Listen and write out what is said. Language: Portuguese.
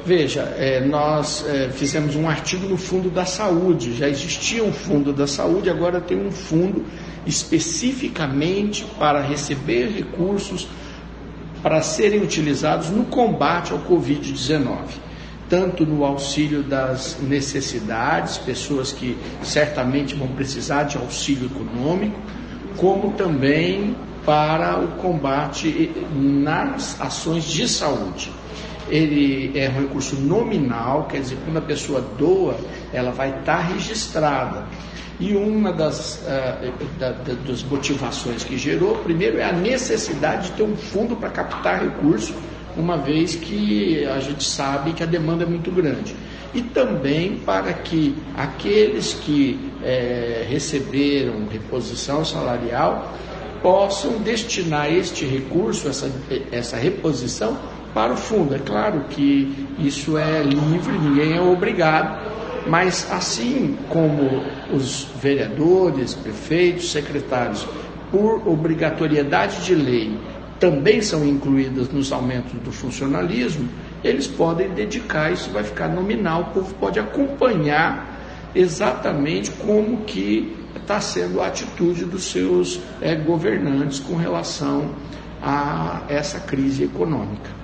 Veja, nós fizemos um artigo no Fundo da Saúde, já existia um Fundo da Saúde, agora tem um fundo especificamente para receber recursos para serem utilizados no combate ao Covid-19, tanto no auxílio das necessidades, pessoas que certamente vão precisar de auxílio econômico, como também para o combate nas ações de saúde. Ele é um recurso nominal, quer dizer, quando a pessoa doa, ela vai estar registrada. E uma das motivações que gerou, primeiro, é a necessidade de ter um fundo para captar recursos, uma vez que a gente sabe que a demanda é muito grande. E também para que aqueles que receberam reposição salarial possam destinar este recurso, essa reposição, para o fundo. É claro que isso é livre, ninguém é obrigado, mas assim como os vereadores, prefeitos, secretários, por obrigatoriedade de lei, também são incluídos nos aumentos do funcionalismo, eles podem dedicar, isso vai ficar nominal, o povo pode acompanhar exatamente como que está sendo a atitude dos seus governantes com relação a essa crise econômica.